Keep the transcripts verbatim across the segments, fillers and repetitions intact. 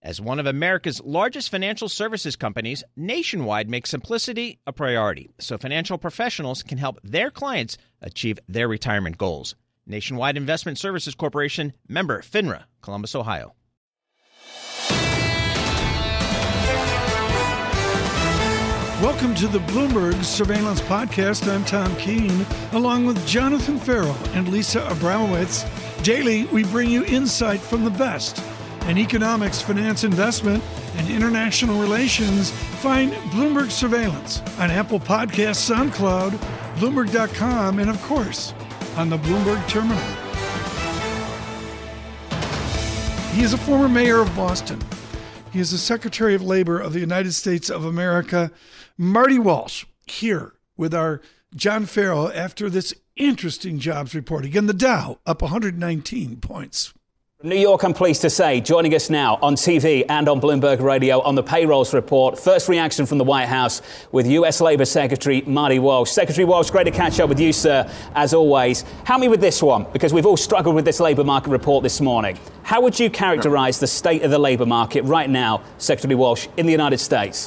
As one of America's largest financial services companies, Nationwide makes simplicity a priority so financial professionals can help their clients achieve their retirement goals. Nationwide Investment Services Corporation, member FINRA, Columbus, Ohio. Welcome to the Bloomberg Surveillance Podcast. I'm Tom Keene, along with Jonathan Farrell and Lisa Abramowitz. Daily, we bring you insight from the best in economics, finance, investment, and international relations. Find Bloomberg Surveillance on Apple Podcasts, SoundCloud, Bloomberg dot com, and of course, on the Bloomberg Terminal. He is a former mayor of Boston. He is the Secretary of Labor of the United States of America. Marty Walsh, here with our John Farrell after this interesting jobs report. Again, the Dow up one hundred nineteen points. New York, I'm pleased to say, joining us now on T V and on Bloomberg Radio on the payrolls report. First reaction from the White House with U S Labor Secretary Marty Walsh. Secretary Walsh, great to catch up with you, sir, as always. Help me with this one, because we've all struggled with this labour market report this morning. How would you characterise the state of the labour market right now, Secretary Walsh, in the United States?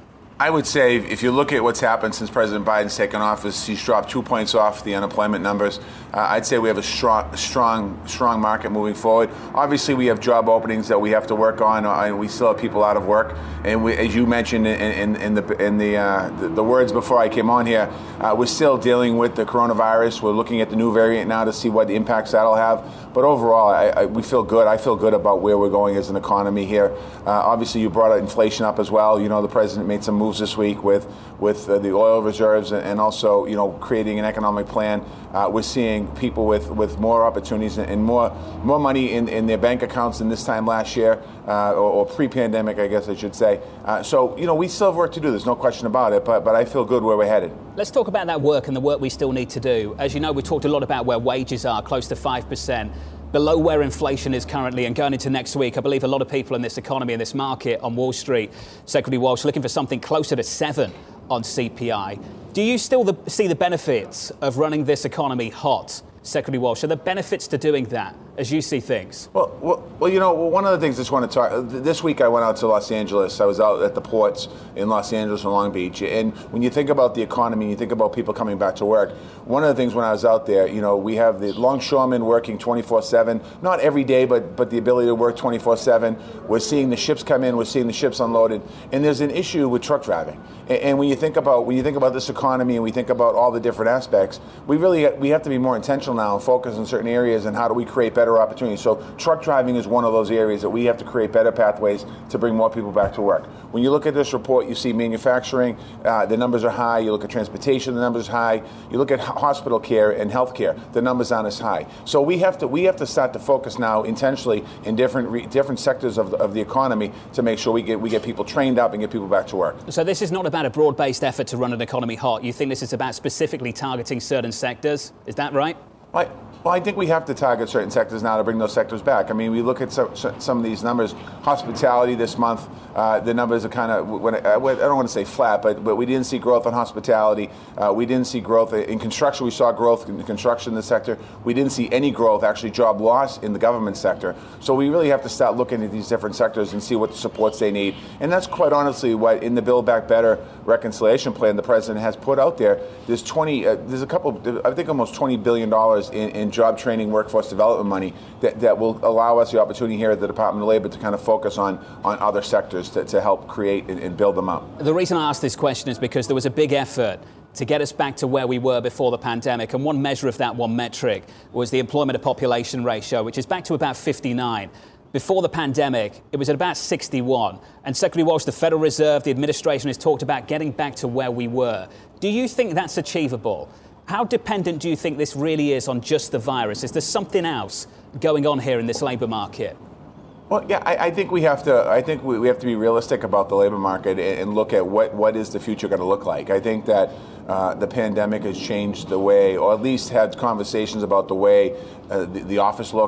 I would say if you look at what's happened since President Biden's taken office, he's dropped two points off the unemployment numbers. Uh, I'd say we have a strong, strong, strong market moving forward. Obviously, we have job openings that we have to work on, and we still have people out of work. And we, as you mentioned in, in, in the in the, uh, the the words before I came on here, uh, we're still dealing with the coronavirus. We're looking at the new variant now to see what impacts that'll have. But overall, I, I, we feel good. I feel good about where we're going as an economy here. Uh, obviously, you brought inflation up as well. You know, the president made some moves this week with with uh, the oil reserves and also, you know, creating an economic plan. Uh, we're seeing people with, with more opportunities and more more money in, in their bank accounts than this time last year, uh, or, or pre-pandemic, I guess I should say. Uh, so, you know, we still have work to do. There's no question about it, but, but I feel good where we're headed. Let's talk about that work and the work we still need to do. As you know, we talked a lot about where wages are, close to five percent. Below where inflation is currently, and going into next week, I believe a lot of people in this economy, in this market on Wall Street, Secretary Walsh, looking for something closer to seven on C P I. Do you still the, see the benefits of running this economy hot, Secretary Walsh? Are there benefits to doing that, as you see things? Well, well, well, you know, one of the things I just want to talk, this week I went out to Los Angeles. I was out at the ports in Los Angeles and Long Beach. And when you think about the economy, you think about people coming back to work, one of the things when I was out there, you know, we have the longshoremen working twenty-four seven, not every day, but but the ability to work twenty-four seven. We're seeing the ships come in, we're seeing the ships unloaded. And there's an issue with truck driving. And, and when you think about when you think about this economy and we think about all the different aspects, we really we have to be more intentional now and focus on certain areas and how do we create better opportunities. So truck driving is one of those areas that we have to create better pathways to bring more people back to work. When you look at this report, you see manufacturing, uh, the numbers are high. You look at transportation, the numbers are high. You look at hospital care and health care, the numbers aren't as high. So we have to we have to start to focus now intentionally in different re, different sectors of the, of the economy to make sure we get we get people trained up and get people back to work. So this is not about a broad-based effort to run an economy hot. You think this is about specifically targeting certain sectors? Is that right? Right. Well, I think we have to target certain sectors now to bring those sectors back. I mean, we look at some, some of these numbers. Hospitality this month, uh, the numbers are kind of, when I, I don't want to say flat, but but we didn't see growth on hospitality. Uh, we didn't see growth in construction. We saw growth in the construction in the sector. We didn't see any growth, actually job loss in the government sector. So we really have to start looking at these different sectors and see what supports they need. And that's quite honestly what in the Build Back Better reconciliation plan the president has put out there. There's twenty, uh, there's a couple, I think almost twenty billion dollars in, in job training, workforce development money that, that will allow us the opportunity here at the Department of Labor to kind of focus on, on other sectors to, to help create and, and build them up. The reason I asked this question is because there was a big effort to get us back to where we were before the pandemic. And one measure of that, one metric, was the employment to population ratio, which is back to about fifty-nine. Before the pandemic, it was at about sixty-one. And Secretary Walsh, the Federal Reserve, the administration has talked about getting back to where we were. Do you think that's achievable? How dependent do you think this really is on just the virus? Is there something else going on here in this labour market? Well, yeah, I, I think we have to. I think we, we have to be realistic about the labor market and, and look at what, what is the future going to look like. I think that uh, the pandemic has changed the way, or at least had conversations about the way uh, the, the office looks,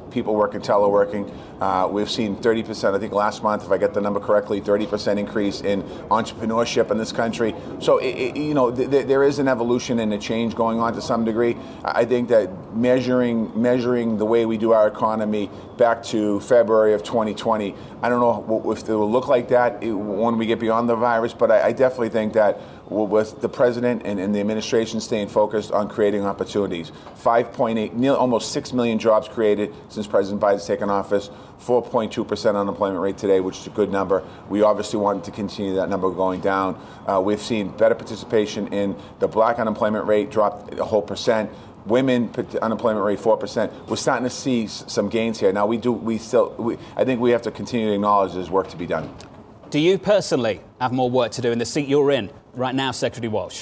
people working teleworking. Uh, we've seen thirty percent, I think last month, if I get the number correctly, thirty percent increase in entrepreneurship in this country. So, it, it, you know, th- th- there is an evolution and a change going on to some degree. I think that measuring measuring the way we do our economy back to February of twenty twenty, I don't know if it will look like that when we get beyond the virus, but I, I definitely think that with the president and, and the administration staying focused on creating opportunities. five point eight, nearly almost six million jobs created since President Biden's taken office, four point two percent unemployment rate today, which is a good number. We obviously want to continue that number going down. Uh, we've seen better participation in the black unemployment rate dropped a whole percent. Women unemployment rate four percent. We're starting to see some gains here. Now we do. We still. We, I think we have to continue to acknowledge there's work to be done. Do you personally have more work to do in the seat you're in right now, Secretary Walsh?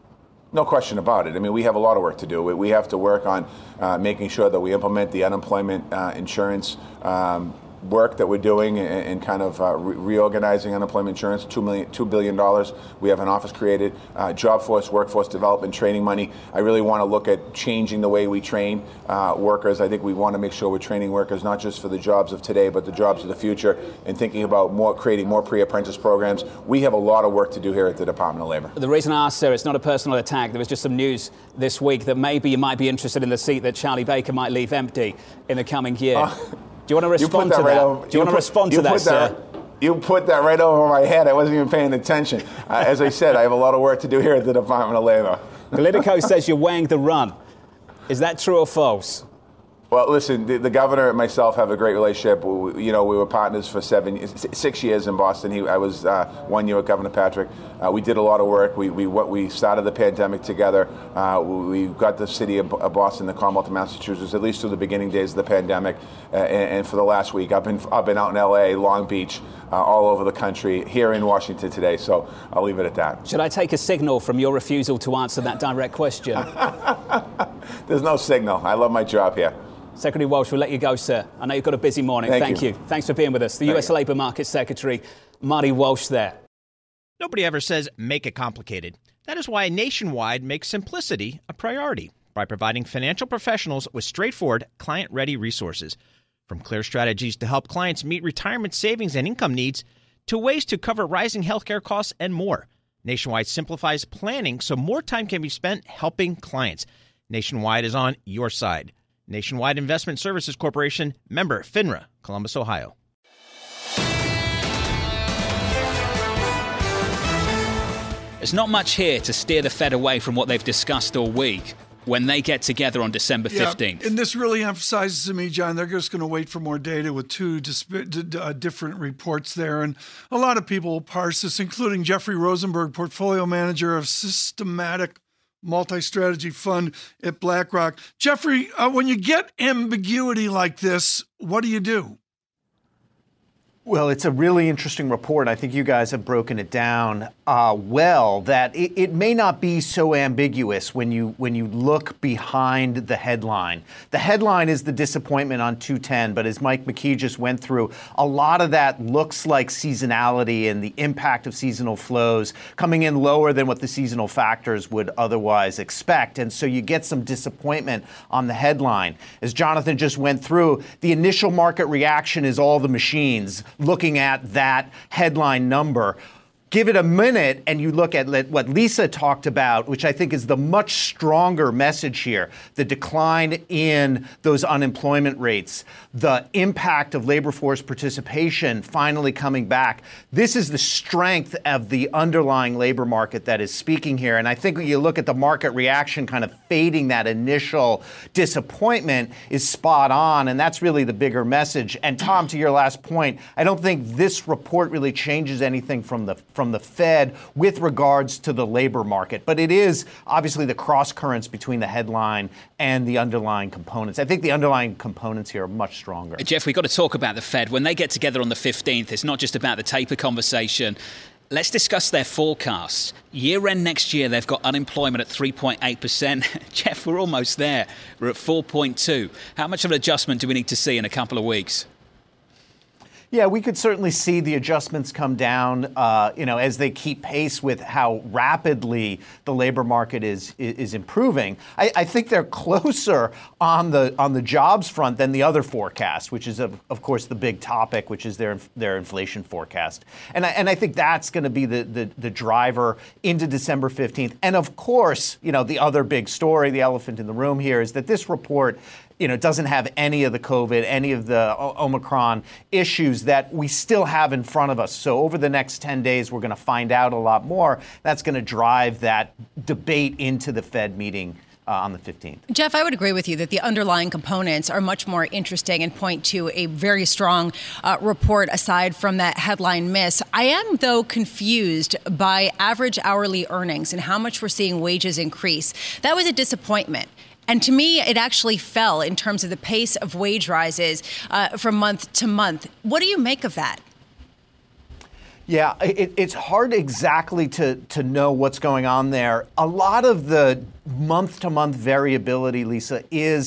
No question about it. I mean, we have a lot of work to do. We, we have to work on uh, making sure that we implement the unemployment uh, insurance um, work that we're doing and, and kind of uh, re- reorganizing unemployment insurance, two million, two billion dollars. We have an office created, uh, job force, workforce development, training money. I really want to look at changing the way we train uh, workers. I think we want to make sure we're training workers not just for the jobs of today, but the jobs of the future, and thinking about more, creating more pre-apprentice programs. We have a lot of work to do here at the Department of Labor. The reason I asked, sir, it's not a personal attack. There was just some news this week that maybe you might be interested in the seat that Charlie Baker might leave empty in the coming year. Uh, Do you want to respond to that? Over, Do you, you want put, to respond to that, sir? That, you put that right over my head. I wasn't even paying attention. Uh, as I said, I have a lot of work to do here at the Department of Labor. Politico says you're weighing the run. Is that true or false? Well, listen, the, the governor and myself have a great relationship. We, you know, we were partners for seven, six years in Boston. He, I was uh, one year with Governor Patrick. Uh, we did a lot of work. We we we started the pandemic together. Uh, we got the city of Boston, the Commonwealth of Massachusetts, at least through the beginning days of the pandemic. Uh, and, and for the last week, I've been I've been out in L A, Long Beach, uh, all over the country, here in Washington today. So I'll leave it at that. Should I take a signal from your refusal to answer that direct question? There's no signal. I love my job here. Secretary Walsh, we'll let you go, sir. I know you've got a busy morning. Thank, Thank you. you. Thanks for being with us. The Thank U S you. Labour Market Secretary, Marty Walsh there. Nobody ever says make it complicated. That is why Nationwide makes simplicity a priority by providing financial professionals with straightforward, client-ready resources. From clear strategies to help clients meet retirement savings and income needs, to ways to cover rising healthcare costs and more. Nationwide simplifies planning so more time can be spent helping clients. Nationwide is on your side. Nationwide Investment Services Corporation, member FINRA, Columbus, Ohio. There's not much here to steer the Fed away from what they've discussed all week when they get together on December fifteenth. Yeah, and this really emphasizes to me, John, they're just going to wait for more data with two disp- d- uh, different reports there. And a lot of people will parse this, including Jeffrey Rosenberg, portfolio manager of Systematic Multi-Strategy Fund at BlackRock. Jeffrey, uh, when you get ambiguity like this, what do you do? Well, it's a really interesting report. I think you guys have broken it down uh, well, that it, it may not be so ambiguous when you when you look behind the headline. The headline is the disappointment on two ten, but as Mike McKee just went through, a lot of that looks like seasonality and the impact of seasonal flows coming in lower than what the seasonal factors would otherwise expect. And so you get some disappointment on the headline. As Jonathan just went through, the initial market reaction is all the machines looking at that headline number. Give it a minute and you look at what Lisa talked about, which I think is the much stronger message here, the decline in those unemployment rates, the impact of labor force participation finally coming back. This is the strength of the underlying labor market that is speaking here. And I think when you look at the market reaction kind of fading that initial disappointment is spot on. And that's really the bigger message. And Tom, to your last point, I don't think this report really changes anything from the from the Fed with regards to the labor market. But it is obviously the cross currents between the headline and the underlying components. I think the underlying components here are much stronger. Jeff, we've got to talk about the Fed. When they get together on the fifteenth, it's not just about the taper conversation. Let's discuss their forecasts. Year-end next year, they've got unemployment at three point eight percent. Jeff, we're almost there. We're at four point two. How much of an adjustment do we need to see in a couple of weeks? Yeah, we could certainly see the adjustments come down, uh, you know, as they keep pace with how rapidly the labor market is is, is improving. I, I think they're closer on the on the jobs front than the other forecast, which is of, of course the big topic, which is their their inflation forecast. And I, and I think that's going to be the, the the driver into December fifteenth. And of course, you know, the other big story, the elephant in the room here, is that this report, you know, doesn't have any of the COVID, any of the Omicron issues that we still have in front of us. So over the next ten days, we're going to find out a lot more. That's going to drive that debate into the Fed meeting uh, on the fifteenth. Jeff, I would agree with you that the underlying components are much more interesting and point to a very strong uh, report aside from that headline miss. I am, though, confused by average hourly earnings and how much we're seeing wages increase. That was a disappointment. And to me, it actually fell in terms of the pace of wage rises uh, from month to month. What do you make of that? Yeah, it, it's hard exactly to, to know what's going on there. A lot of the month-to-month variability, Lisa, is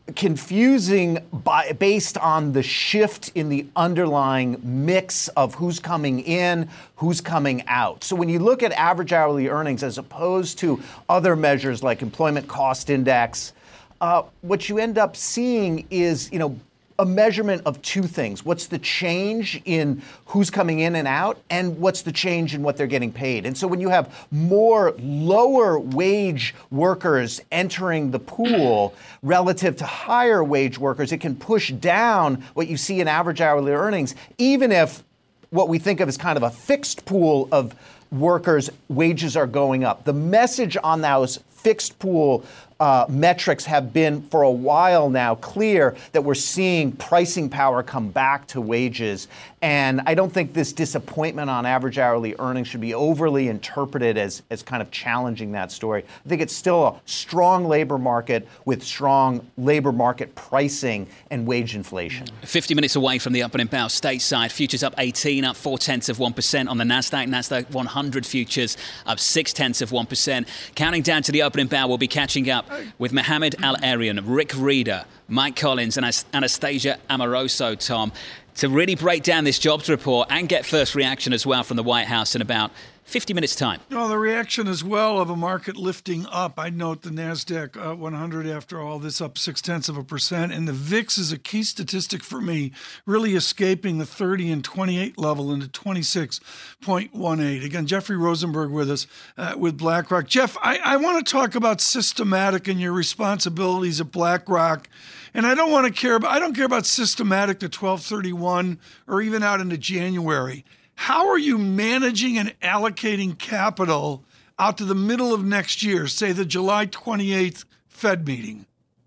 confusing by, based on the shift in the underlying mix of who's coming in, who's coming out. So when you look at average hourly earnings as opposed to other measures like employment cost index, uh, what you end up seeing is, you know, a measurement of two things. What's the change in who's coming in and out, and what's the change in what they're getting paid? And so when you have more lower wage workers entering the pool relative to higher wage workers, it can push down what you see in average hourly earnings, even if what we think of as kind of a fixed pool of workers' wages are going up. The message on those fixed pool Uh, metrics have been for a while now clear that we're seeing pricing power come back to wages. And I don't think this disappointment on average hourly earnings should be overly interpreted as, as kind of challenging that story. I think it's still a strong labor market with strong labor market pricing and wage inflation. fifty minutes away from the opening bell stateside. Futures up eighteen, up four tenths of one percent on the NASDAQ. NASDAQ one hundred futures up six tenths of one percent. Counting down to the opening bell, we'll be catching up with Mohamed Al-Arian, Rick Reeder, Mike Collins, and Anastasia Amoroso, Tom, to really break down this jobs report and get first reaction as well from the White House in about fifty minutes' time. No, the reaction as well of a market lifting up. I note the NASDAQ uh, one hundred after all this up six-tenths of a percent. And the V I X is a key statistic for me, really escaping the thirty and twenty-eight level into twenty-six point one eight. Again, Jeffrey Rosenberg with us uh, with BlackRock. Jeff, I, I want to talk about Systematic and your responsibilities at BlackRock. And I don't want to care about, I don't care about Systematic to twelve thirty-one or even out into January. How are you managing and allocating capital out to the middle of next year, say the July twenty-eighth Fed meeting?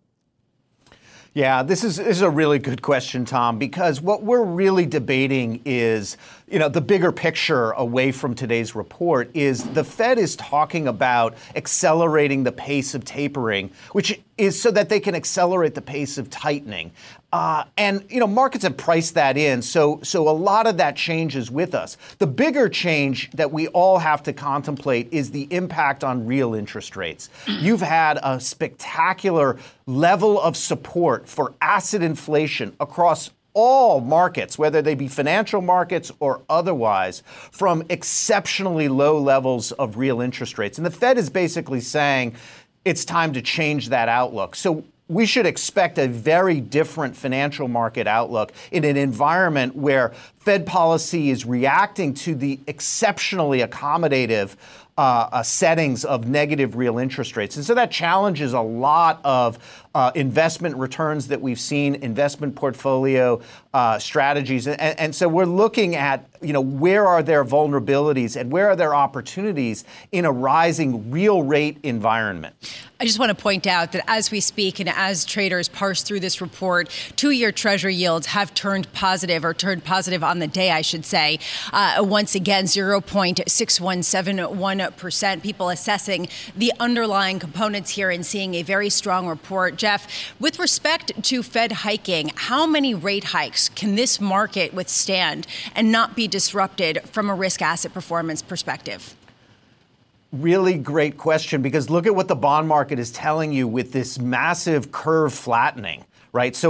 Yeah, this is, this is a really good question, Tom, because what we're really debating is, you know, the bigger picture away from today's report is the Fed is talking about accelerating the pace of tapering, which is so that they can accelerate the pace of tightening. Uh, and, you know, markets have priced that in. So, so a lot of that changes with us. The bigger change that we all have to contemplate is the impact on real interest rates. You've had a spectacular level of support for asset inflation across all markets, whether they be financial markets or otherwise, from exceptionally low levels of real interest rates. And the Fed is basically saying it's time to change that outlook. So we should expect a very different financial market outlook in an environment where Fed policy is reacting to the exceptionally accommodative uh, uh, settings of negative real interest rates. And so that challenges a lot of uh, investment returns that we've seen, investment portfolio uh, strategies. And, and so we're looking at, you know, where are there vulnerabilities and where are there opportunities in a rising real rate environment? I just want to point out that as we speak and as traders parse through this report, two-year Treasury yields have turned positive, or turned positive on the day, I should say. Uh, once again, zero point six one seven one percent. People assessing the underlying components here and seeing a very strong report. Jeff, with respect to Fed hiking, how many rate hikes can this market withstand and not be disrupted from a risk asset performance perspective? Really great question, because look at what the bond market is telling you with this massive curve flattening, right? So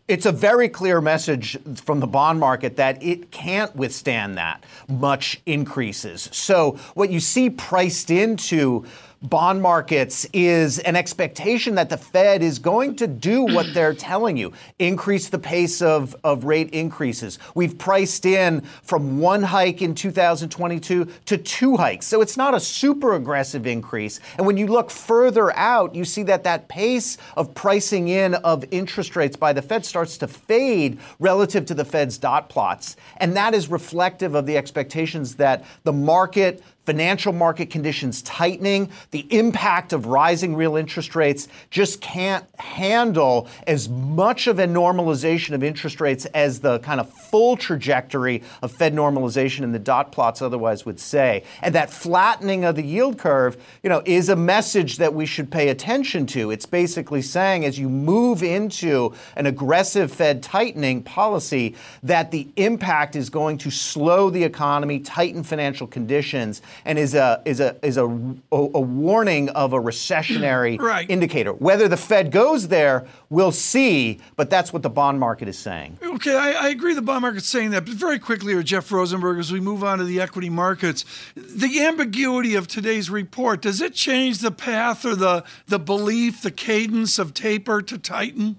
It's a very clear message from the bond market that it can't withstand that much increases. So what you see priced into bond markets is an expectation that the Fed is going to do what they're telling you, increase the pace of, of rate increases. We've priced in from one hike in two thousand twenty-two to two hikes. So it's not a super aggressive increase. And when you look further out, you see that that pace of pricing in of interest rates by the Fed starts to fade relative to the Fed's dot plots. And that is reflective of the expectations that the market, financial market conditions tightening, the impact of rising real interest rates just can't handle as much of a normalization of interest rates as the kind of full trajectory of Fed normalization in the dot plots otherwise would say. And that flattening of the yield curve, you know, is a message that we should pay attention to. It's basically saying as you move into an aggressive Fed tightening policy, that the impact is going to slow the economy, tighten financial conditions, and is a is a is a, a, a warning of a recessionary right. indicator. Whether the Fed goes there, we'll see, but that's what the bond market is saying. Okay, I, I agree the bond market's saying that, but very quickly here, Jeff Rosenberg, as we move on to the equity markets, the ambiguity of today's report, does it change the path or the, the belief, the cadence of taper to tighten?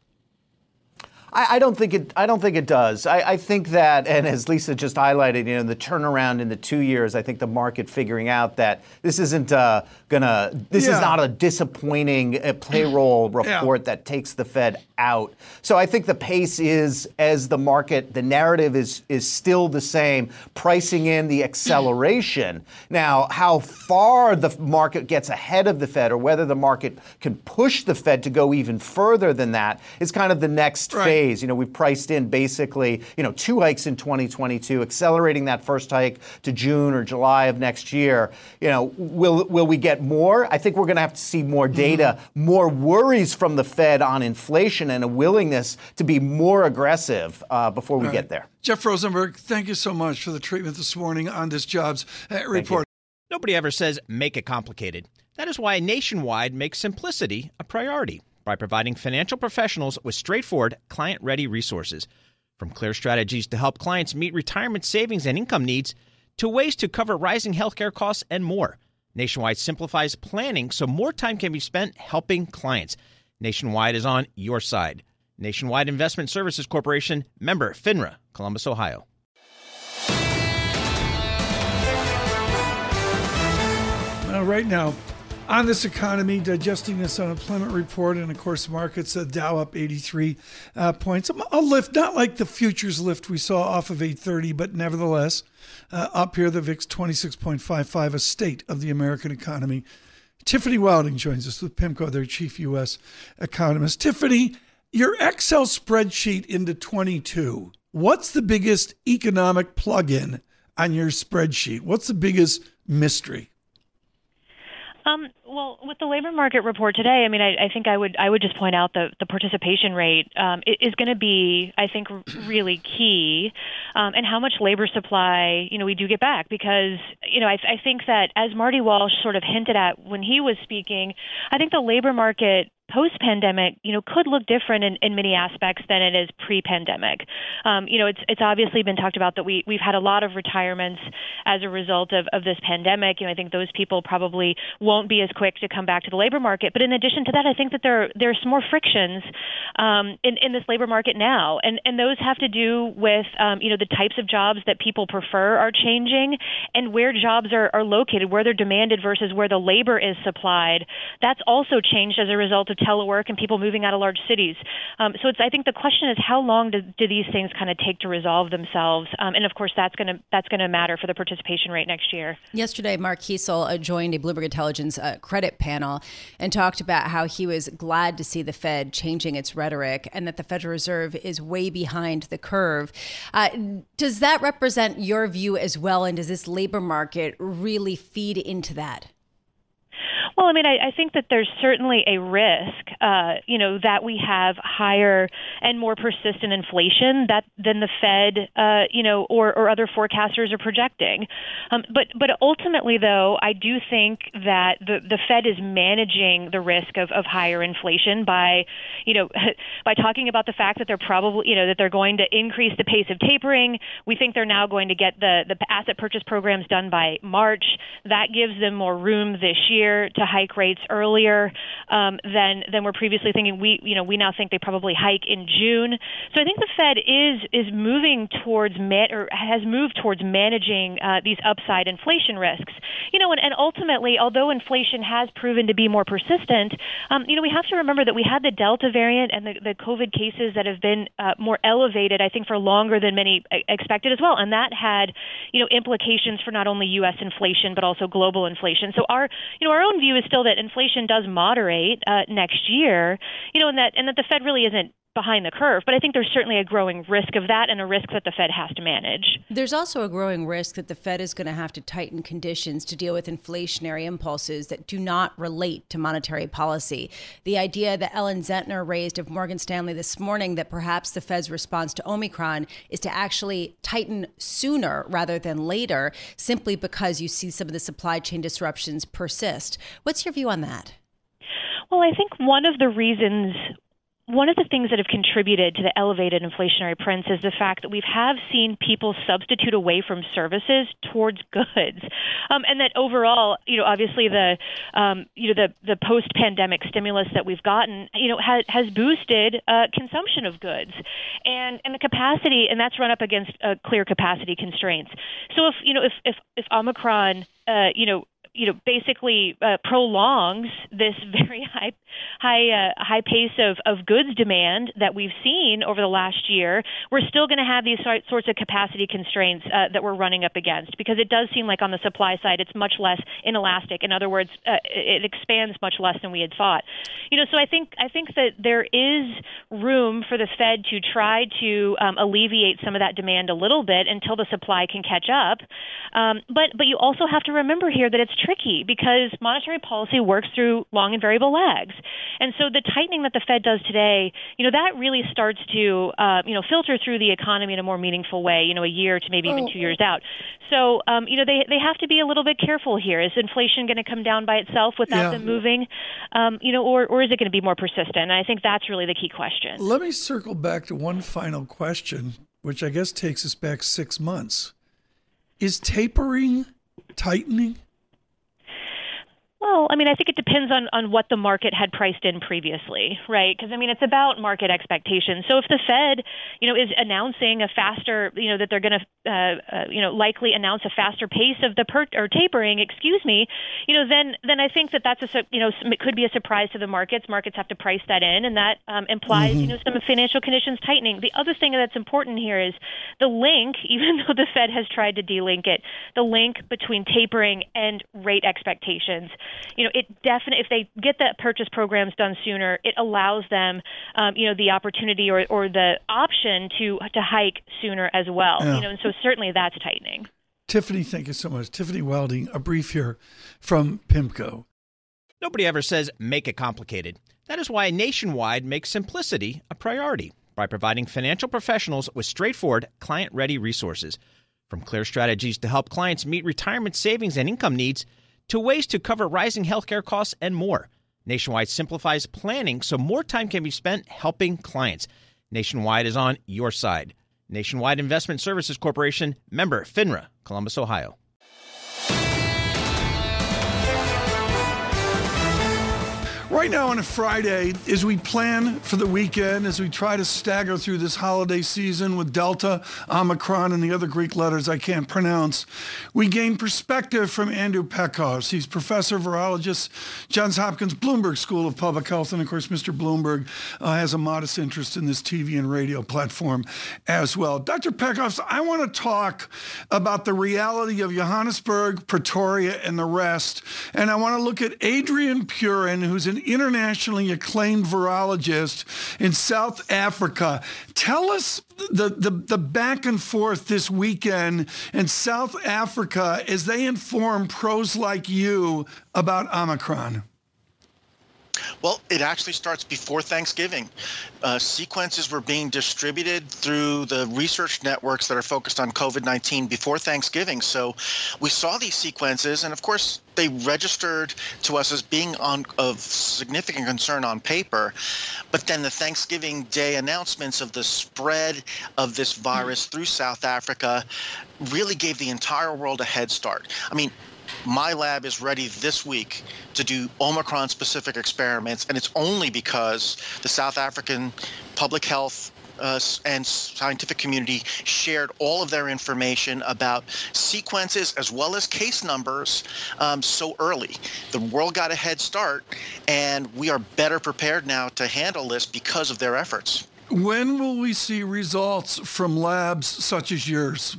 I, I don't think it. I don't think it does. I, I think that, and as Lisa just highlighted, you know, the turnaround in the two years. I think the market figuring out that this isn't uh, gonna. This yeah. is not a disappointing uh, payroll report yeah. that takes the Fed out. So I think the pace is, as the market, the narrative is is still the same, pricing in the acceleration. Now, how far the market gets ahead of the Fed, or whether the market can push the Fed to go even further than that, is kind of the next right. phase. You know, we've priced in basically, you know, two hikes in twenty twenty-two, accelerating that first hike to June or July of next year. You know, will will we get more? I think we're going to have to see more data, mm-hmm. more worries from the Fed on inflation, and a willingness to be more aggressive uh, before we All get right. there. Jeff Rosenberg, thank you so much for the treatment this morning on this jobs uh, report. Nobody ever says make it complicated. That is why Nationwide makes simplicity a priority by providing financial professionals with straightforward, client-ready resources. From clear strategies to help clients meet retirement savings and income needs, to ways to cover rising healthcare costs and more. Nationwide simplifies planning so more time can be spent helping clients. Nationwide is on your side. Nationwide Investment Services Corporation, member FINRA, Columbus, Ohio. Uh, right now, on this economy, digesting this unemployment report, and of course, markets, uh, Dow up eighty-three uh, points. A lift, not like the futures lift we saw off of eight thirty, but nevertheless, uh, up here, the V I X twenty-six point five five, a state of the American economy. Tiffany Wilding joins us with PIMCO, their chief U S economist. Tiffany, your Excel spreadsheet into twenty-two, what's the biggest economic plug-in on your spreadsheet? What's the biggest mystery? Um, well, with the labor market report today, I mean, I, I think I would I would just point out the, the participation rate um, is going to be, I think, really key, um, and how much labor supply, you know, we do get back. Because, you know, I, I think that as Marty Walsh sort of hinted at when he was speaking, I think the labor market post-pandemic, you know, could look different in, in many aspects than it is pre-pandemic. Um, you know, it's it's obviously been talked about that we, we've had a lot of retirements as a result of, of this pandemic. And I think those people probably won't be as quick to come back to the labor market. But in addition to that, I think that there there's some more frictions um, in, in this labor market now. And, and those have to do with, um, you know, the types of jobs that people prefer are changing, and where jobs are, are located, where they're demanded versus where the labor is supplied. That's also changed as a result of telework and people moving out of large cities. Um, so it's, I think the question is, how long do, do these things kind of take to resolve themselves? Um, and of course, that's going to that's going to matter for the participation rate next year. Yesterday, Mark Kiesel uh, joined a Bloomberg Intelligence uh, credit panel and talked about how he was glad to see the Fed changing its rhetoric and that the Federal Reserve is way behind the curve. Uh, does that represent your view as well? And does this labor market really feed into that? Well, I mean, I, I think that there's certainly a risk, uh, you know, that we have higher and more persistent inflation that than the Fed, uh, you know, or, or other forecasters are projecting. Um, but but ultimately, though, I do think that the, the Fed is managing the risk of, of higher inflation by, you know, by talking about the fact that they're probably, you know, that they're going to increase the pace of tapering. We think they're now going to get the, the asset purchase programs done by March. That gives them more room this year to hike rates earlier um, than than we're previously thinking. We, you know, we now think they probably hike in June. So I think the Fed is is moving towards man- or has moved towards managing uh, these upside inflation risks. You know, and, and ultimately, although inflation has proven to be more persistent, um, you know, we have to remember that we had the Delta variant and the, the COVID cases that have been uh, more elevated, I think, for longer than many expected as well, and that had, you know, implications for not only U S inflation but also global inflation. So our, you know, our own view is still that inflation does moderate uh, next year, you know, and that and that the Fed really isn't behind the curve. But I think there's certainly a growing risk of that and a risk that the Fed has to manage. There's also a growing risk that the Fed is going to have to tighten conditions to deal with inflationary impulses that do not relate to monetary policy. The idea that Ellen Zentner raised of Morgan Stanley this morning that perhaps the Fed's response to Omicron is to actually tighten sooner rather than later, simply because you see some of the supply chain disruptions persist. What's your view on that? Well, I think one of the reasons One of the things that have contributed to the elevated inflationary prints is the fact that we have seen people substitute away from services towards goods, um, and that overall, you know, obviously the, um, you know, the the post-pandemic stimulus that we've gotten, you know, has has boosted uh, consumption of goods, and and the capacity, and that's run up against uh, clear capacity constraints. So if you know if if if Omicron, uh, you know. you know, basically uh, prolongs this very high, high, uh, high pace of, of goods demand that we've seen over the last year, we're still going to have these sorts of capacity constraints uh, that we're running up against, because it does seem like on the supply side it's much less inelastic. In other words, uh, it expands much less than we had thought. You know, so I think I think that there is room for the Fed to try to um, alleviate some of that demand a little bit until the supply can catch up. Um, but but you also have to remember here that it's tricky because monetary policy works through long and variable lags. And so the tightening that the Fed does today, you know, that really starts to, uh, you know, filter through the economy in a more meaningful way, you know, a year to maybe even two years out. So, um, you know, they, they have to be a little bit careful here. Is inflation going to come down by itself without yeah. them moving, um, you know, or, or is it going to be more persistent? And I think that's really the key question. Let me circle back to one final question, which I guess takes us back six months. Is tapering tightening? Well, I mean, I think it depends on, on what the market had priced in previously, right? Because, I mean, it's about market expectations. So if the Fed, you know, is announcing a faster, you know, that they're going to, uh, uh, you know, likely announce a faster pace of the per- or tapering, excuse me, you know, then then I think that that's a, you know, it could be a surprise to the markets. Markets have to price that in, and that um, implies, mm-hmm. you know, some financial conditions tightening. The other thing that's important here is the link, even though the Fed has tried to delink it, the link between tapering and rate expectations. You know, it definitely, if they get the purchase programs done sooner, it allows them, um, you know, the opportunity or, or the option to to hike sooner as well. Yeah. You know, and so certainly that's tightening. Tiffany, thank you so much. Tiffany Welding, a brief here from PIMCO. Nobody ever says make it complicated. That is why Nationwide makes simplicity a priority by providing financial professionals with straightforward, client-ready resources. From clear strategies to help clients meet retirement savings and income needs, to ways to cover rising healthcare costs and more. Nationwide simplifies planning so more time can be spent helping clients. Nationwide is on your side. Nationwide Investment Services Corporation, member FINRA, Columbus, Ohio. Right now on a Friday, as we plan for the weekend, as we try to stagger through this holiday season with Delta, Omicron, and the other Greek letters I can't pronounce, we gain perspective from Andrew Pekos. He's professor, virologist, Johns Hopkins Bloomberg School of Public Health, and of course, Mister Bloomberg uh, has a modest interest in this T V and radio platform as well. Doctor Pekos, I want to talk about the reality of Johannesburg, Pretoria, and the rest, and I want to look at Adrian Purin, who's an internationally acclaimed virologist in South Africa. Tell us the, the, the back and forth this weekend in South Africa as they inform pros like you about Omicron. Well, it actually starts before Thanksgiving. Uh, sequences were being distributed through the research networks that are focused on COVID nineteen before Thanksgiving. So we saw these sequences, and of course, they registered to us as being on, of significant concern on paper. But then the Thanksgiving Day announcements of the spread of this virus through South Africa really gave the entire world a head start. I mean, my lab is ready this week to do Omicron-specific experiments, and it's only because the South African public health uh, and scientific community shared all of their information about sequences as well as case numbers um, so early. The world got a head start, and we are better prepared now to handle this because of their efforts. When will we see results from labs such as yours?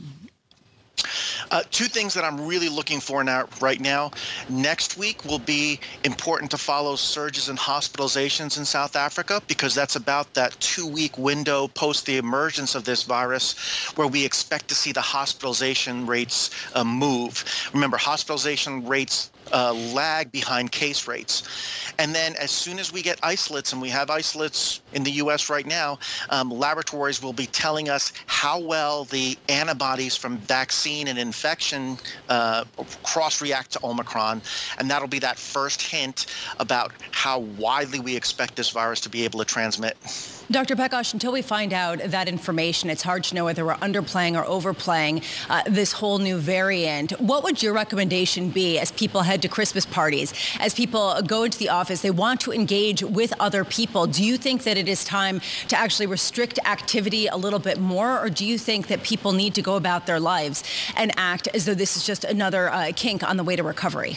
Uh, two things that I'm really looking for now, right now. Next week will be important to follow surges in hospitalizations in South Africa, because that's about that two-week window post the emergence of this virus where we expect to see the hospitalization rates uh, move. Remember, hospitalization rates uh, lag behind case rates. And then as soon as we get isolates, and we have isolates in the U S right now, um, laboratories will be telling us how well the antibodies from vaccine and infection uh, cross-react to Omicron. And that'll be that first hint about how widely we expect this virus to be able to transmit. Doctor Pekosz, until we find out that information, it's hard to know whether we're underplaying or overplaying uh, this whole new variant. What would your recommendation be as people head to Christmas parties, as people go into the office, they want to engage with other people? Do you think that it is time to actually restrict activity a little bit more, or do you think that people need to go about their lives and act as though this is just another uh, kink on the way to recovery?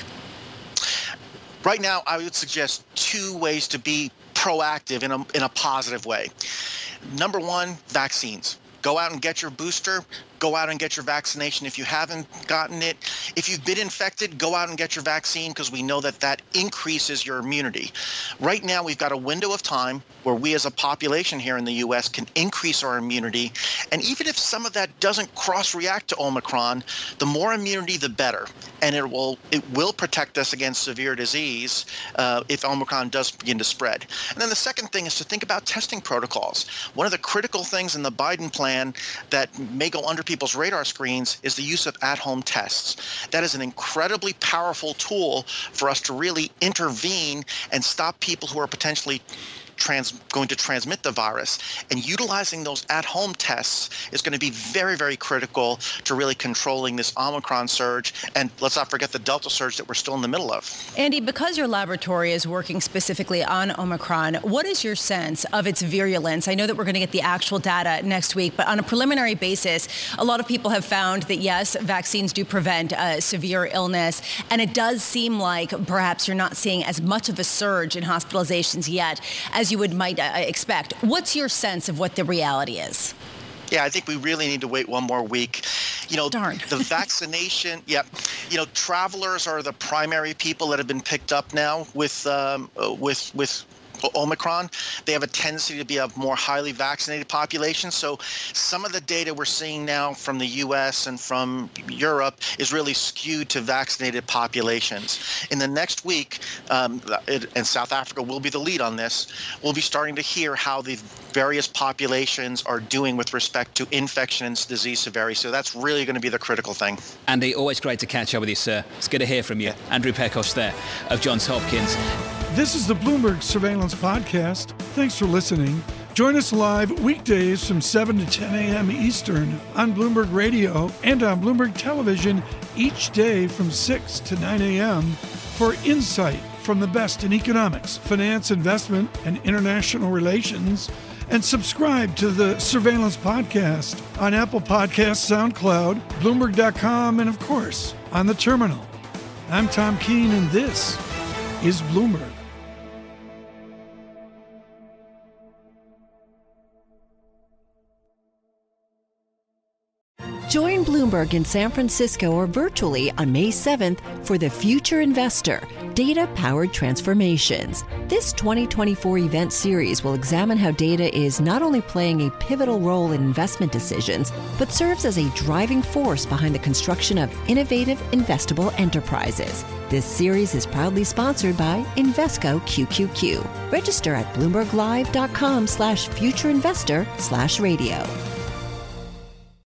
Right now, I would suggest two ways to be proactive in a, in a positive way. Number one, vaccines. Go out and get your booster. Go out and get your vaccination if you haven't gotten it. If you've been infected, go out and get your vaccine, because we know that that increases your immunity. Right now, we've got a window of time where we as a population here in the U S can increase our immunity. And even if some of that doesn't cross-react to Omicron, the more immunity, the better. And it will it will protect us against severe disease uh, if Omicron does begin to spread. And then the second thing is to think about testing protocols. One of the critical things in the Biden plan that may go under people's radar screens is the use of at-home tests. That is an incredibly powerful tool for us to really intervene and stop people who are potentially Trans, going to transmit the virus. And utilizing those at-home tests is going to be very, very critical to really controlling this Omicron surge. And let's not forget the Delta surge that we're still in the middle of. Andy, because your laboratory is working specifically on Omicron, what is your sense of its virulence? I know that we're going to get the actual data next week, but on a preliminary basis, a lot of people have found that, yes, vaccines do prevent uh, severe illness. And it does seem like perhaps you're not seeing as much of a surge in hospitalizations yet as you would might uh, expect. What's your sense of what the reality is? Yeah, I think we really need to wait one more week. You know, Darn. the vaccination, yeah, you know, travelers are the primary people that have been picked up now with um, uh, with with Omicron. They have a tendency to be a more highly vaccinated population. So some of the data we're seeing now from the U S and from Europe is really skewed to vaccinated populations. In the next week, um, it, and South Africa will be the lead on this, we'll be starting to hear how the various populations are doing with respect to infection and disease severity. So that's really going to be the critical thing. Andy, always great to catch up with you, sir. It's good to hear from you. Andrew Pekosz there of Johns Hopkins. This is the Bloomberg Surveillance Podcast. Thanks for listening. Join us live weekdays from seven to ten a.m. Eastern on Bloomberg Radio and on Bloomberg Television each day from six to nine a.m. for insight from the best in economics, finance, investment, and international relations. And subscribe to the Surveillance Podcast on Apple Podcasts, SoundCloud, Bloomberg dot com, and of course, on the terminal. I'm Tom Keene, and this is Bloomberg. Join Bloomberg in San Francisco or virtually on May seventh for The Future Investor, Data-Powered Transformations. This twenty twenty-four event series will examine how data is not only playing a pivotal role in investment decisions, but serves as a driving force behind the construction of innovative, investable enterprises. This series is proudly sponsored by Invesco Q Q Q. Register at bloomberg live dot com slash future investor slash radio.